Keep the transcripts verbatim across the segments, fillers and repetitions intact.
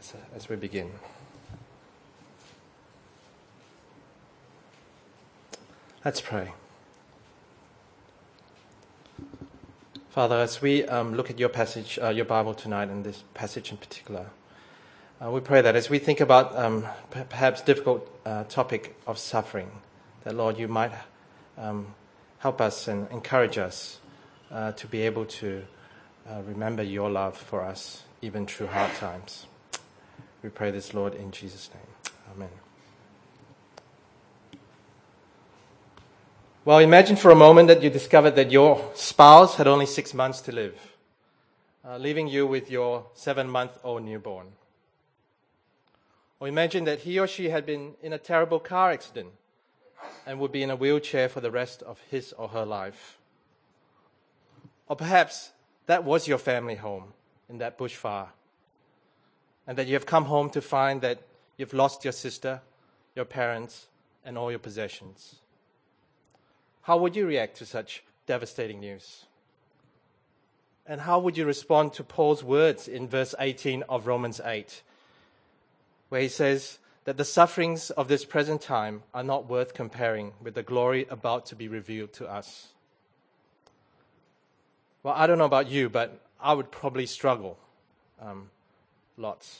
as, as we begin. Let's pray. Father, as we um, look at your passage, uh, your Bible tonight, and this passage in particular, uh, we pray that as we think about um, p- perhaps difficult uh, topic of suffering, that Lord, you might um, help us and encourage us uh, to be able to uh, remember your love for us, even through hard times. We pray this, Lord, in Jesus' name. Amen. Well, imagine for a moment that you discovered that your spouse had only six months to live, uh, leaving you with your seven-month-old newborn. Or imagine that he or she had been in a terrible car accident and would be in a wheelchair for the rest of his or her life. Or perhaps that was your family home in that bushfire, and that you have come home to find that you've lost your sister, your parents, and all your possessions. How would you react to such devastating news? And how would you respond to Paul's words in verse eighteen of Romans eight, where he says that the sufferings of this present time are not worth comparing with the glory about to be revealed to us? Well, I don't know about you, but I would probably struggle um, lots.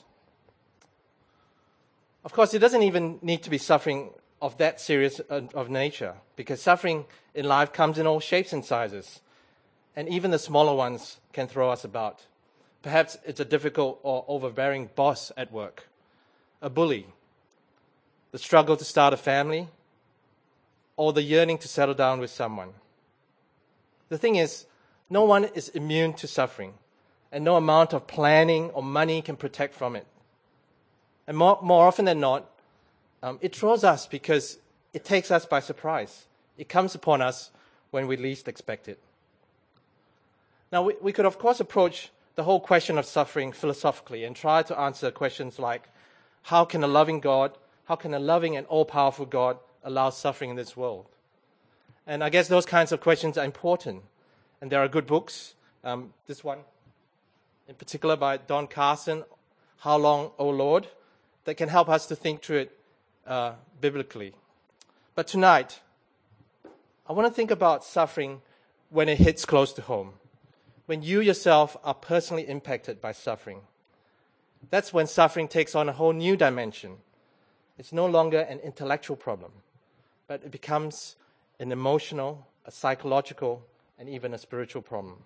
Of course, it doesn't even need to be suffering of that serious of nature, because suffering in life comes in all shapes and sizes, and even the smaller ones can throw us about. Perhaps it's a difficult or overbearing boss at work, a bully, the struggle to start a family, or the yearning to settle down with someone. The thing is, no one is immune to suffering, and no amount of planning or money can protect from it. And more, more often than not, Um, it throws us because it takes us by surprise. It comes upon us when we least expect it. Now, we, we could, of course, approach the whole question of suffering philosophically and try to answer questions like, how can a loving God, how can a loving and all-powerful God allow suffering in this world? And I guess those kinds of questions are important. And there are good books. Um, this one, in particular, by Don Carson, How Long, O Lord, that can help us to think through it Uh, biblically. But tonight, I want to think about suffering when it hits close to home, when you yourself are personally impacted by suffering. That's when suffering takes on a whole new dimension. It's no longer an intellectual problem, but it becomes an emotional, a psychological, and even a spiritual problem.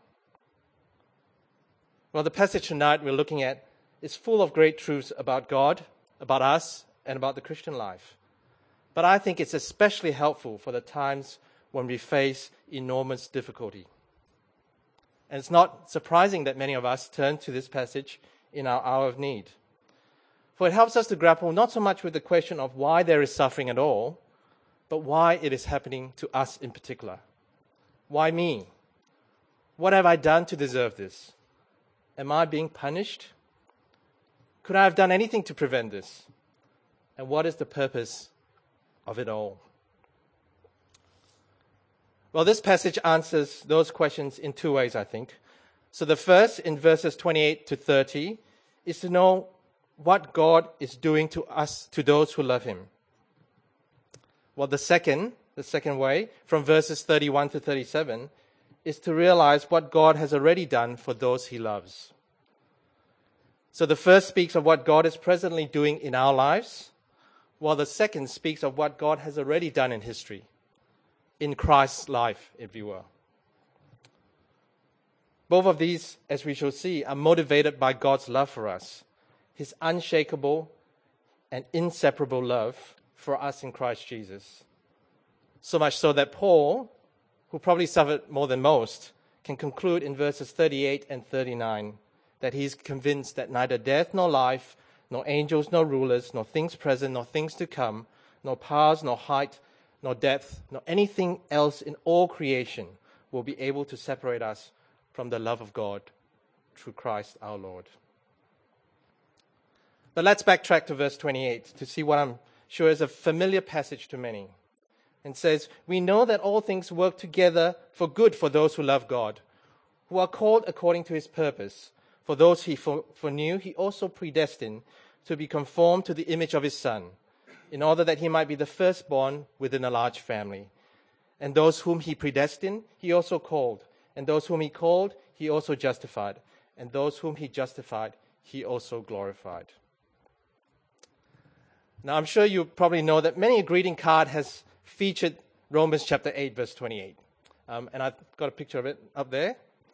Well, the passage tonight we're looking at is full of great truths about God, about us, and about the Christian life. But I think it's especially helpful for the times when we face enormous difficulty. And it's not surprising that many of us turn to this passage in our hour of need. For it helps us to grapple not so much with the question of why there is suffering at all, but why it is happening to us in particular. Why me? What have I done to deserve this? Am I being punished? Could I have done anything to prevent this? And what is the purpose of it all? Well, this passage answers those questions in two ways, I think. So the first, in verses twenty-eight to thirty, is to know what God is doing to us, to those who love him. Well, the second, the second way, from verses thirty-one to thirty-seven, is to realize what God has already done for those he loves. So the first speaks of what God is presently doing in our lives, while the second speaks of what God has already done in history, in Christ's life, if you will. Both of these, as we shall see, are motivated by God's love for us, his unshakable and inseparable love for us in Christ Jesus. So much so that Paul, who probably suffered more than most, can conclude in verses thirty-eight and thirty-nine that he is convinced that neither death nor life, nor angels, nor rulers, nor things present, nor things to come, nor powers, nor height, nor depth, nor anything else in all creation will be able to separate us from the love of God through Christ our Lord. But let's backtrack to verse twenty-eight to see what I'm sure is a familiar passage to many. And says, we know that all things work together for good for those who love God, who are called according to his purpose. For those he foreknew, he also predestined to be conformed to the image of his Son, in order that he might be the firstborn within a large family. And those whom he predestined, he also called. And those whom he called, he also justified. And those whom he justified, he also glorified. Now, I'm sure you probably know that many a greeting card has featured Romans chapter eight, verse twenty-eight. Um, and I've got a picture of it up there.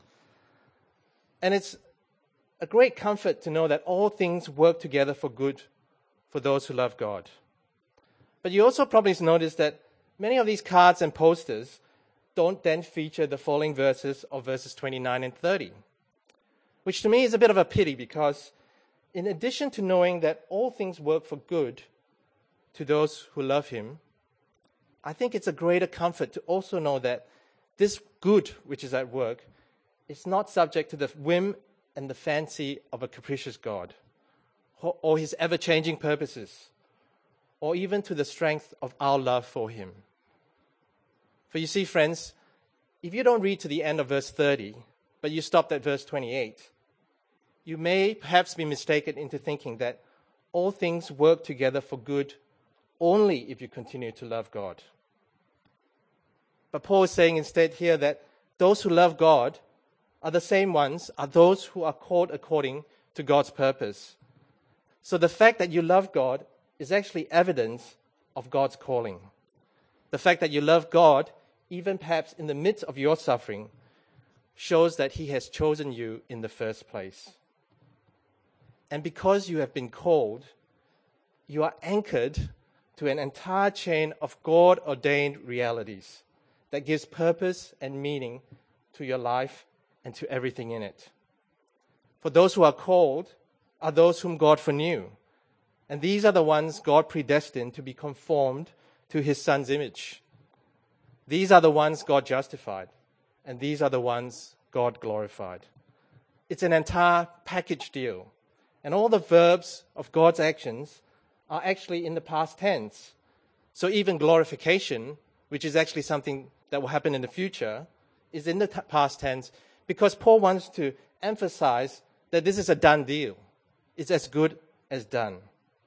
And it's a great comfort to know that all things work together for good for those who love God. But you also probably noticed that many of these cards and posters don't then feature the following verses of verses twenty-nine and thirty, which to me is a bit of a pity, because in addition to knowing that all things work for good to those who love him, I think it's a greater comfort to also know that this good which is at work is not subject to the whim and the fancy of a capricious God, or his ever-changing purposes, or even to the strength of our love for him. For you see, friends, if you don't read to the end of verse thirty, but you stopped at verse twenty-eight, you may perhaps be mistaken into thinking that all things work together for good only if you continue to love God. But Paul is saying instead here that those who love God are the same ones, are those who are called according to God's purpose. So the fact that you love God is actually evidence of God's calling. The fact that you love God, even perhaps in the midst of your suffering, shows that he has chosen you in the first place. And because you have been called, you are anchored to an entire chain of God-ordained realities that gives purpose and meaning to your life and to everything in it. For those who are called are those whom God foreknew. And these are the ones God predestined to be conformed to his Son's image. These are the ones God justified. And these are the ones God glorified. It's an entire package deal. And all the verbs of God's actions are actually in the past tense. So even glorification, which is actually something that will happen in the future, is in the t- past tense, because Paul wants to emphasize that this is a done deal. It's as good as done.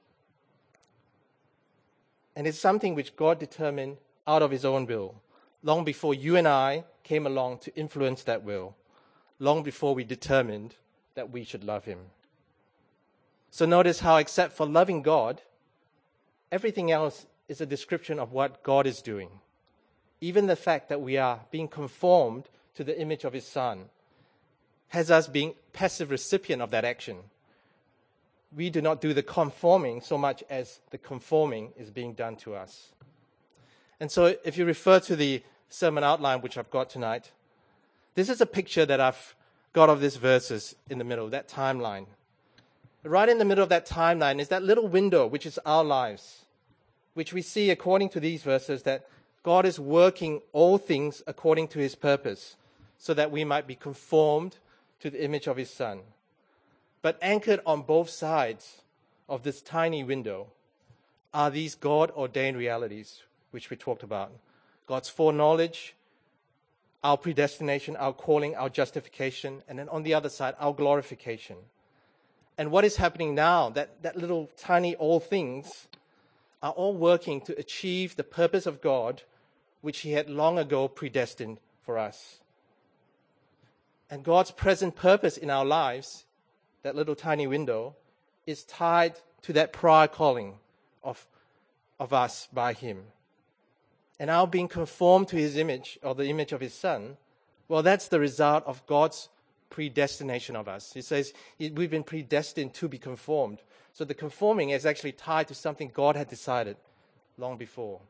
And it's something which God determined out of his own will, long before you and I came along to influence that will, long before we determined that we should love him. So notice how, except for loving God, everything else is a description of what God is doing. Even the fact that we are being conformed to the image of his Son has us being passive recipient of that action. We do not do the conforming so much as the conforming is being done to us. And so if you refer to the sermon outline which I've got tonight, this is a picture that I've got of these verses in the middle, that timeline. Right in the middle of that timeline is that little window which is our lives, which we see according to these verses that God is working all things according to his purpose, so that we might be conformed to the image of his Son. But anchored on both sides of this tiny window are these God-ordained realities which we talked about. God's foreknowledge, our predestination, our calling, our justification, and then on the other side, our glorification. And what is happening now, that, that little tiny all things are all working to achieve the purpose of God, which he had long ago predestined for us. And God's present purpose in our lives, that little tiny window, is tied to that prior calling of, of us by him. And our being conformed to his image, or the image of his Son, well, that's the result of God's predestination of us. He says we've been predestined to be conformed. So the conforming is actually tied to something God had decided long before.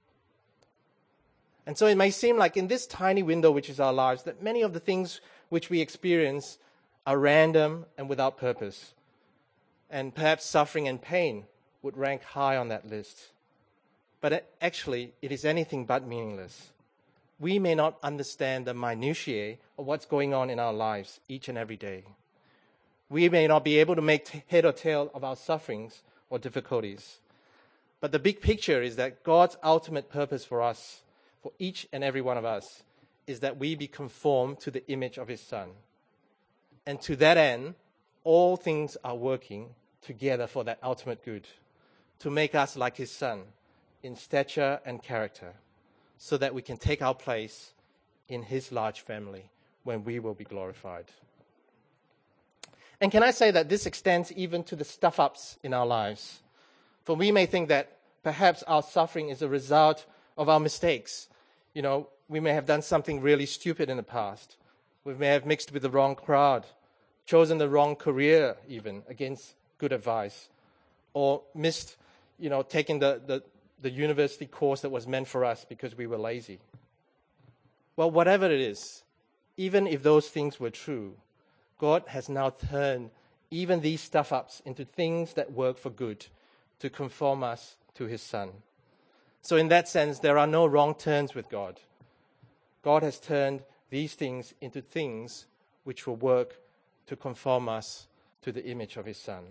And so it may seem like in this tiny window which is our lives, that many of the things which we experience are random and without purpose. And perhaps suffering and pain would rank high on that list. But actually, it is anything but meaningless. We may not understand the minutiae of what's going on in our lives each and every day. We may not be able to make head or tail of our sufferings or difficulties. But the big picture is that God's ultimate purpose for us, for each and every one of us, is that we be conformed to the image of his Son. And to that end, all things are working together for that ultimate good, to make us like his Son in stature and character, so that we can take our place in his large family when we will be glorified. And can I say that this extends even to the stuff-ups in our lives? For we may think that perhaps our suffering is a result of our mistakes. You know, we may have done something really stupid in the past. We may have mixed with the wrong crowd, chosen the wrong career even against good advice, or missed, you know, taking the, the, the university course that was meant for us because we were lazy. Well, whatever it is, even if those things were true, God has now turned even these stuff-ups into things that work for good to conform us to his Son. So in that sense, there are no wrong turns with God. God has turned these things into things which will work to conform us to the image of his Son.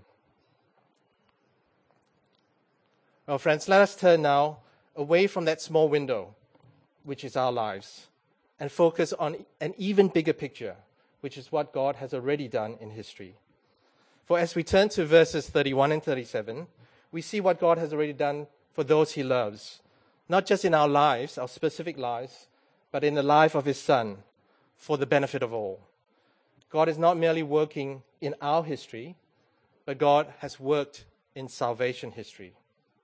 Well, friends, let us turn now away from that small window, which is our lives, and focus on an even bigger picture, which is what God has already done in history. For as we turn to verses thirty-one and thirty-seven, we see what God has already done for those he loves, not just in our lives, our specific lives, but in the life of his Son, for the benefit of all. God is not merely working in our history, but God has worked in salvation history.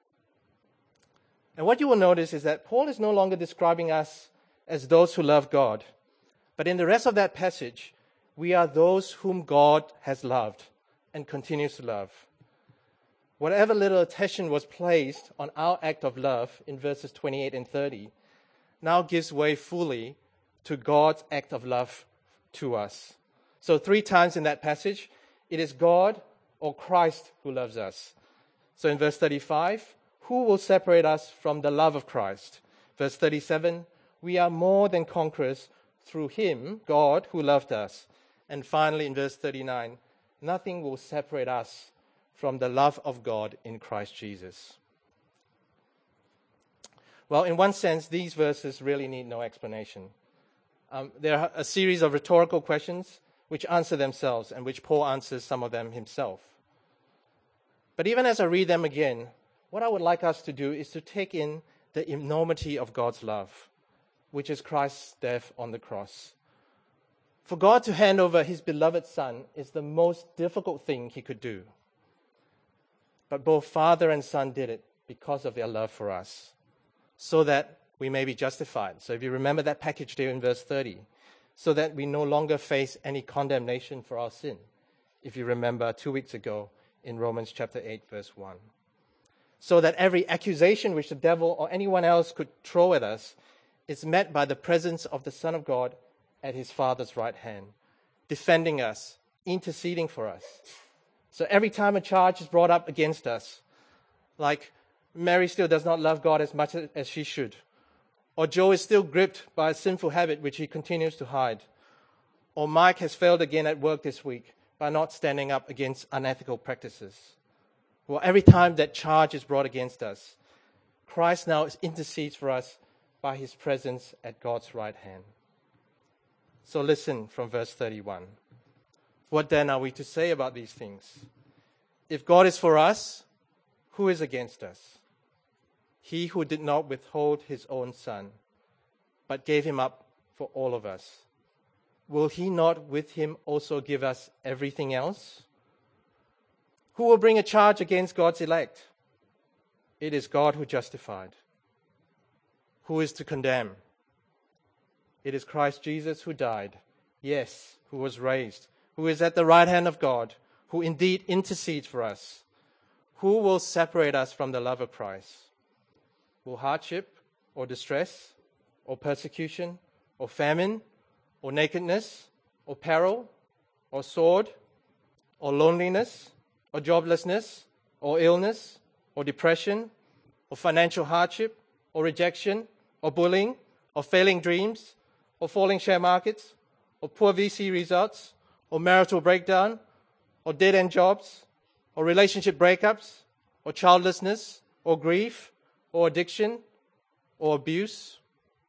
And what you will notice is that Paul is no longer describing us as those who love God, but in the rest of that passage, we are those whom God has loved and continues to love. Whatever little attention was placed on our act of love in verses twenty-eight and thirty now gives way fully to God's act of love to us. So three times in that passage, it is God or Christ who loves us. So in verse thirty-five, who will separate us from the love of Christ? Verse thirty-seven, we are more than conquerors through him, God, who loved us. And finally in verse thirty-nine, nothing will separate us from the love of God in Christ Jesus. Well, in one sense, these verses really need no explanation. Um, there are a series of rhetorical questions which answer themselves and which Paul answers some of them himself. But even as I read them again, what I would like us to do is to take in the enormity of God's love, which is Christ's death on the cross. For God to hand over his beloved Son is the most difficult thing he could do. But both Father and Son did it because of their love for us, so that we may be justified. So if you remember that package there in verse thirty, so that we no longer face any condemnation for our sin. If you remember two weeks ago in Romans chapter eight, verse one. So that every accusation which the devil or anyone else could throw at us is met by the presence of the Son of God at his Father's right hand, defending us, interceding for us. So every time a charge is brought up against us, like Mary still does not love God as much as she should, or Joe is still gripped by a sinful habit which he continues to hide, or Mike has failed again at work this week by not standing up against unethical practices. Well, every time that charge is brought against us, Christ now intercedes for us by his presence at God's right hand. So listen from verse thirty-one. What then are we to say about these things? If God is for us, who is against us? He who did not withhold his own Son, but gave him up for all of us, will he not with him also give us everything else? Who will bring a charge against God's elect? It is God who justified. Who is to condemn? It is Christ Jesus who died, yes, who was raised, who is at the right hand of God, who indeed intercedes for us. Who will separate us from the love of Christ? Will hardship or distress or persecution or famine or nakedness or peril or sword or loneliness or joblessness or illness or depression or financial hardship or rejection or bullying or failing dreams or falling share markets or poor V C results or marital breakdown or dead-end jobs or relationship breakups or childlessness or grief or addiction or abuse?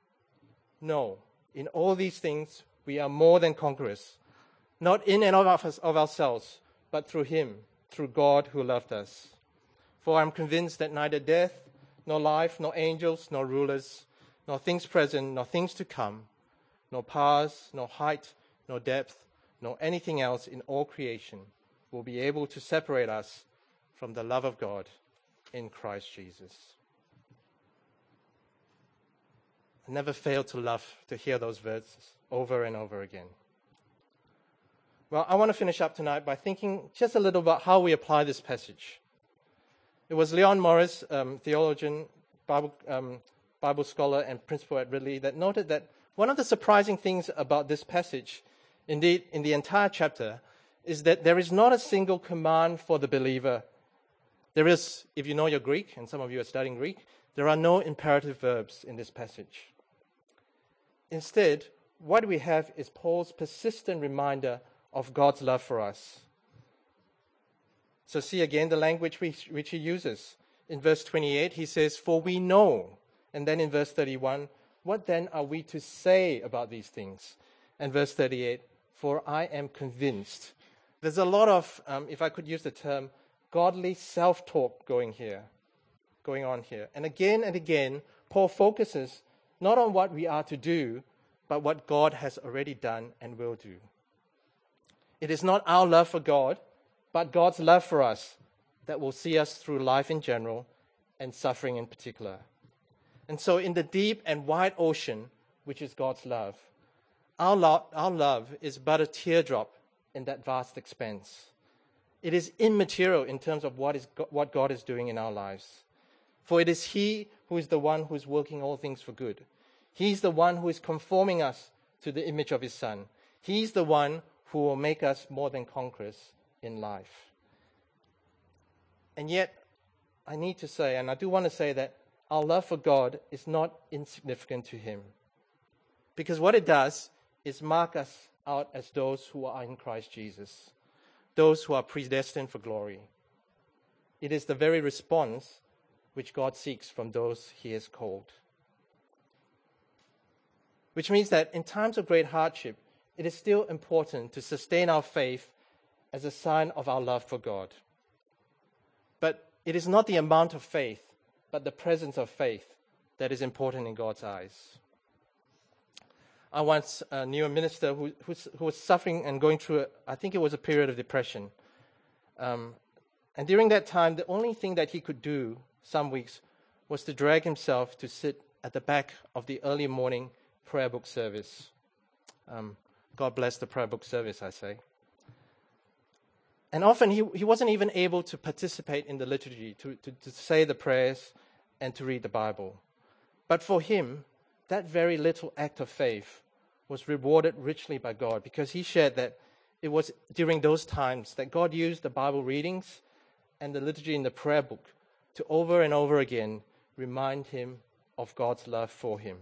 No, in all these things we are more than conquerors, not in and of, us, of ourselves, but through him through God who loved us. For I am convinced that neither death, nor life, nor angels, nor rulers, nor things present, nor things to come, nor powers, nor height, nor depth, nor anything else in all creation will be able to separate us from the love of God in Christ Jesus. I never fail to love to hear those verses over and over again. Well, I want to finish up tonight by thinking just a little about how we apply this passage. It was Leon Morris, um, theologian, Bible, um, Bible scholar, and principal at Ridley, that noted that one of the surprising things about this passage, indeed in the entire chapter, is that there is not a single command for the believer. There is, if you know your Greek, and some of you are studying Greek, there are no imperative verbs in this passage. Instead, what we have is Paul's persistent reminder of God's love for us. So see again the language which, which he uses. In verse twenty-eight, he says, "For we know." And then in verse thirty-one, "What then are we to say about these things?" And verse thirty-eight, "For I am convinced." There's a lot of, um, if I could use the term, godly self-talk going here, going on here. And again and again, Paul focuses not on what we are to do, but what God has already done and will do. It is not our love for God, but God's love for us that will see us through life in general and suffering in particular. And so in the deep and wide ocean, which is God's love, our, lo- our love is but a teardrop in that vast expanse. It is immaterial in terms of what is go- what God is doing in our lives. For it is He who is the one who is working all things for good. He's the one who is conforming us to the image of His Son. He's the one who will make us more than conquerors in life. And yet, I need to say, and I do want to say, that our love for God is not insignificant to Him. Because what it does is mark us out as those who are in Christ Jesus, those who are predestined for glory. It is the very response which God seeks from those He has called. Which means that in times of great hardship, it is still important to sustain our faith as a sign of our love for God. But it is not the amount of faith, but the presence of faith that is important in God's eyes. I once uh, knew a minister who, who, who was suffering and going through, a, I think it was a period of depression. Um, and during that time, the only thing that he could do some weeks was to drag himself to sit at the back of the early morning prayer book service. Um, God bless the prayer book service, I say. And often he, he wasn't even able to participate in the liturgy, to, to, to say the prayers and to read the Bible. But for him, that very little act of faith was rewarded richly by God, because he shared that it was during those times that God used the Bible readings and the liturgy in the prayer book to over and over again remind him of God's love for him.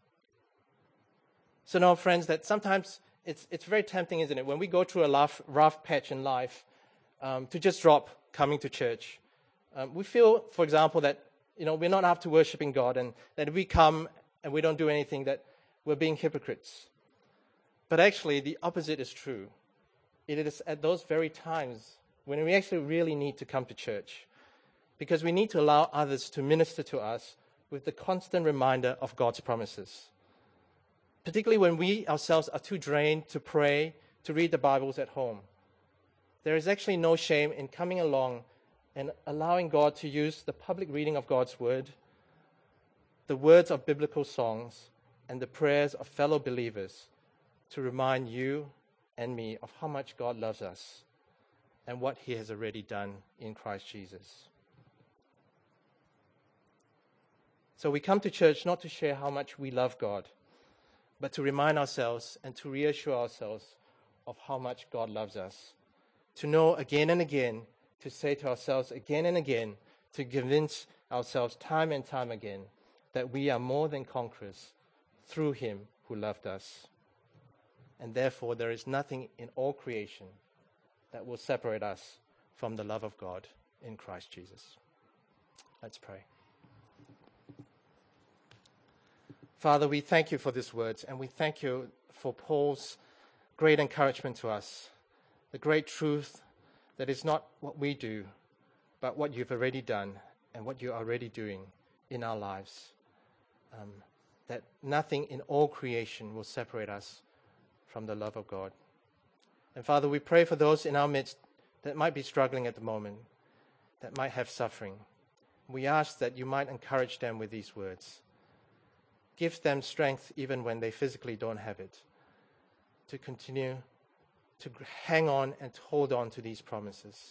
So now, friends, that sometimes it's it's very tempting, isn't it, when we go through a rough, rough patch in life, um, to just drop coming to church. Um, we feel, for example, that you know we're not up to worshiping God, and that if we come and we don't do anything, that we're being hypocrites. But actually, the opposite is true. It is at those very times when we actually really need to come to church, because we need to allow others to minister to us with the constant reminder of God's promises. Particularly when we ourselves are too drained to pray, to read the Bibles at home. There is actually no shame in coming along and allowing God to use the public reading of God's Word, the words of biblical songs, and the prayers of fellow believers to remind you and me of how much God loves us and what He has already done in Christ Jesus. So we come to church not to share how much we love God, but to remind ourselves and to reassure ourselves of how much God loves us. To know again and again, to say to ourselves again and again, to convince ourselves time and time again that we are more than conquerors through Him who loved us. And therefore there is nothing in all creation that will separate us from the love of God in Christ Jesus. Let's pray. Father, we thank you for these words, and we thank you for Paul's great encouragement to us, the great truth that it's not what we do, but what you've already done and what you're already doing in our lives. Um, that nothing in all creation will separate us from the love of God. And Father, we pray for those in our midst that might be struggling at the moment, that might have suffering. We ask that you might encourage them with these words. Give them strength even when they physically don't have it, to continue to hang on and to hold on to these promises.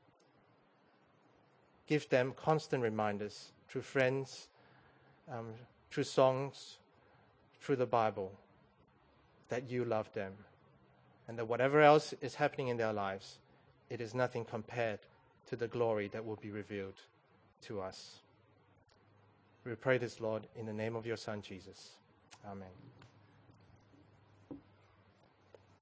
Give them constant reminders through friends, um, through songs, through the Bible, that you love them, and that whatever else is happening in their lives, it is nothing compared to the glory that will be revealed to us. We pray this, Lord, in the name of your Son, Jesus. Amen.